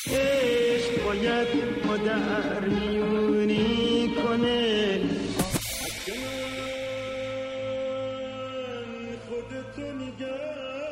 عشق باید مادر میونی کنه خودتو نگه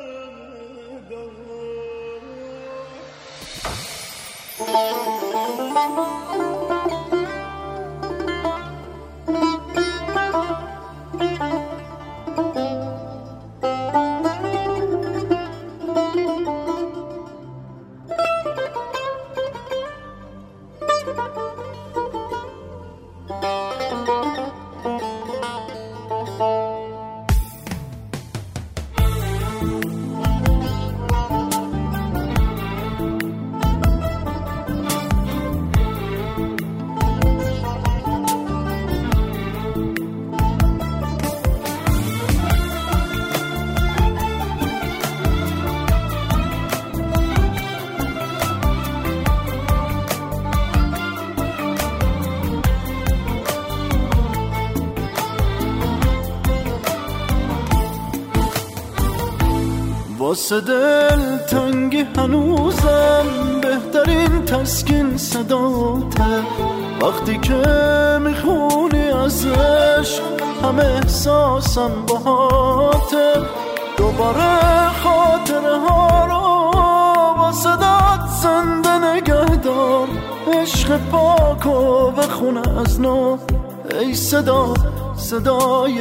واسه دل تنگی هنوزم بهترین تسکین صداته وقتی که میخونی ازش همه احساسم باهاته دوباره خاطره ها رو با صدات زنده نگه دار عشق پاکو بخونه از نو ای صدا صدای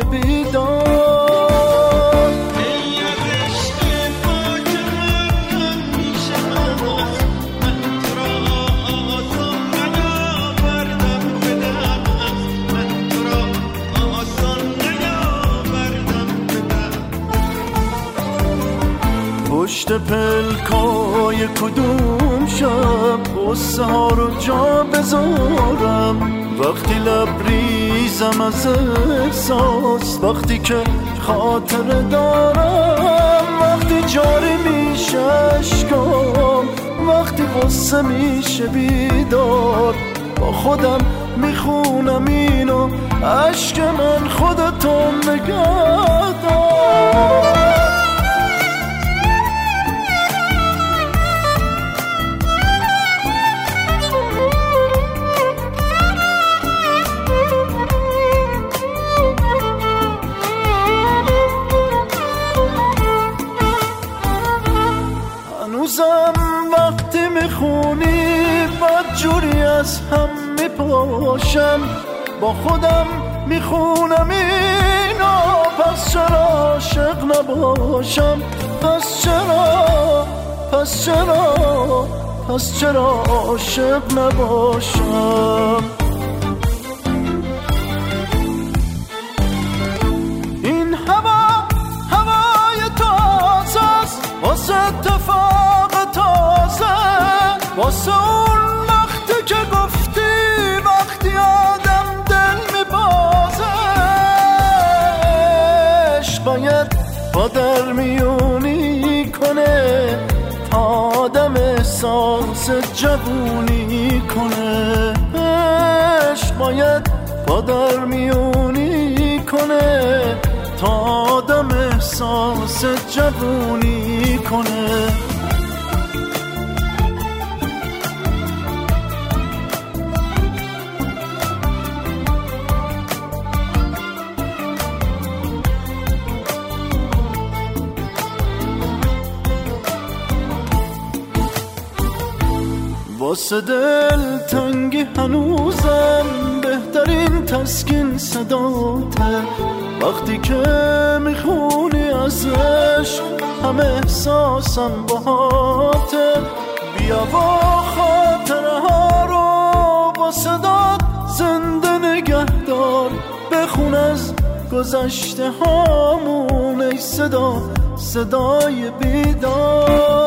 بیدار پشت پلکای کدوم شب قصه ها رو جا بذارم وقتی لبریزم از احساس وقتی که خاطره دارم وقتی جاری میشه اشکام وقتی قصه میشه بیدار با خودم میخونم اینو عشق من خودتو نگه دار هنوزم وقتی میخونی بدجوری از هم میپاشم با خودم میخونم اینو پس چرا عاشق نباشم پس چرا عاشق نباشم این هوای تازه است واسه اتفاق تازه واسه اون وقتی که گفتی وقتی آدم دل میبازه عشق باید با در میونی کنه تا آدم احساس جوونی کنه عشق باید با در میونی کنه تا آدم احساس جوونی کنه واسه دل تنگی هنوزم بهترین تسکین صداته وقتی که میخونی ازش همه احساسم باهاته بیا با خاطره ها رو با صدات زنده نگه دار بخون از گذشته هامون ای صدا صدای بیدار